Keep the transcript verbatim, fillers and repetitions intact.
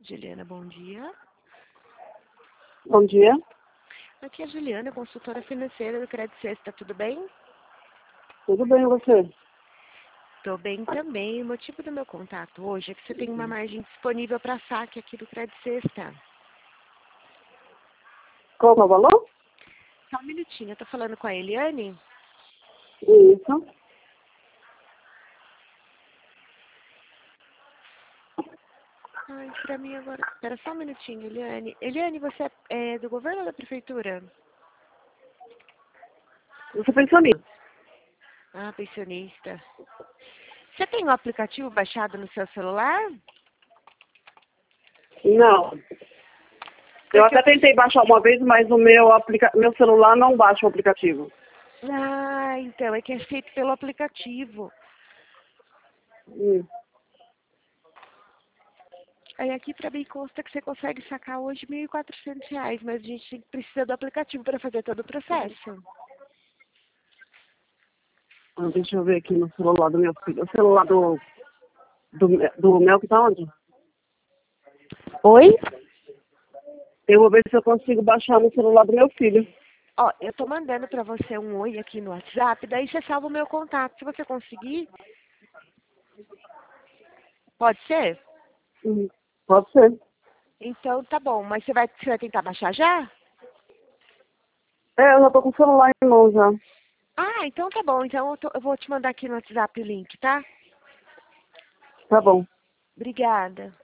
Juliana, bom dia. Bom dia. Aqui é a Juliana, consultora financeira do Credit Sexta, tudo bem? Tudo bem, e você? Estou bem também. O motivo do meu contato hoje é que você tem uma margem disponível para saque aqui do Credit Sexta. Qual é o valor? Só um minutinho, eu estou falando com a Eliane? Isso. Ai, para mim agora... Espera só um minutinho, Eliane. Eliane, você é do governo ou da prefeitura? Você pensou nisso? Ah, pensionista. Você tem o aplicativo baixado no seu celular? Não. Eu Porque até tentei baixar uma vez, mas o meu, aplica... meu celular não baixa o aplicativo. Ah, então, é que é feito pelo aplicativo. Hum. Aí aqui para mim consta que você consegue sacar hoje mil e quatrocentos reais, mas a gente precisa do aplicativo para fazer todo o processo. Ah, deixa eu ver aqui no celular do meu filho. O celular do, do, do Mel que tá onde? Oi? Eu vou ver se eu consigo baixar no celular do meu filho. Ó, eu tô mandando para você um oi aqui no WhatsApp, daí você salva o meu contato. Se você conseguir, pode ser? Hum. Pode ser. Então tá bom, mas você vai, você vai tentar baixar já? É, eu já tô com o celular em mão já. Ah, então tá bom. Então eu, tô- eu vou te mandar aqui no WhatsApp o link, tá? Tá bom. Obrigada.